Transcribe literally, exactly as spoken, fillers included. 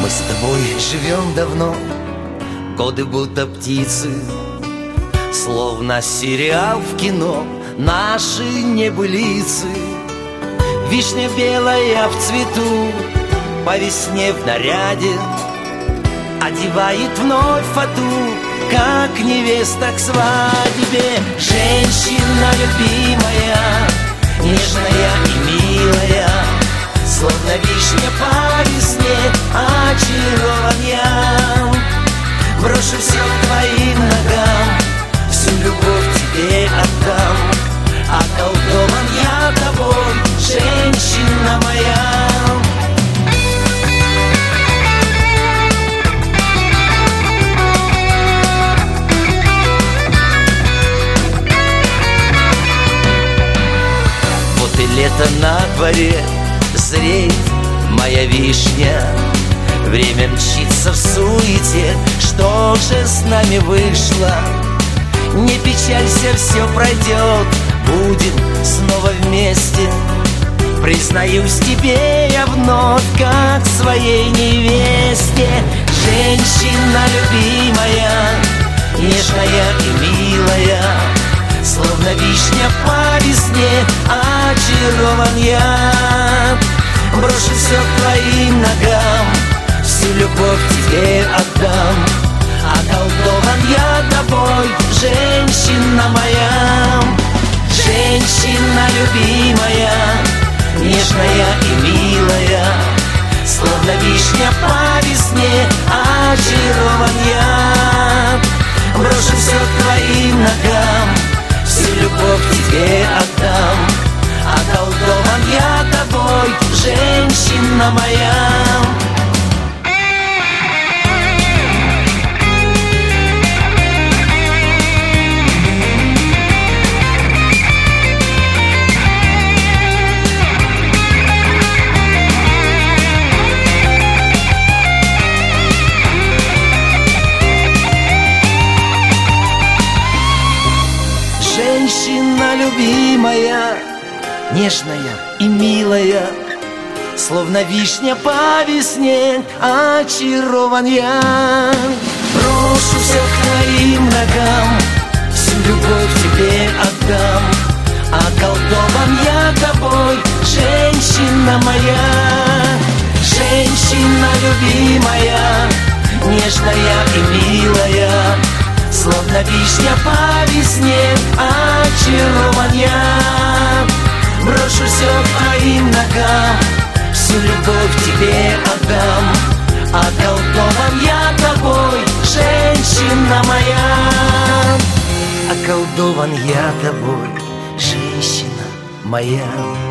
Мы с тобой живем давно, годы будто птицы, словно сериал в кино, наши небылицы. Вишня белая в цвету, по весне в наряде, одевает вновь фату, как невеста к свадьбе. Женщина любимая, нежная и милая, словно вишня по весне, очарован я. Брошу все к твоим ногам, всю любовь тебе отдам. Околдован я тобой, женщина моя. Вот и лето на дворе, зреет моя вишня. Время мчится в суете, что же с нами вышло? Не печалься, все пройдет, будем снова вместе. Признаюсь тебе я вновь, как своей невесте. Женщина любимая, нежная и милая, словно вишня по весне, очарован я. Брошу все к твоим ногам, всю любовь тебе отдам. Околдован я тобой, женщина моя. Женщина любимая, нежная и милая, словно вишня по весне, очарован я. Брошу все к твоим ногам, всю любовь тебе отдам. Околдован я тобой, женщина моя. Женщина любимая, нежная и милая, словно вишня по весне, очарован я. Брошу все к твоим ногам, всю любовь тебе отдам. Околдован я тобой, женщина моя. Женщина любимая, нежная и милая, словно вишня по весне, очарован я. Брошу все к твоим ногам, всю любовь тебе отдам. Околдован я тобой, женщина моя. Околдован я тобой, женщина моя.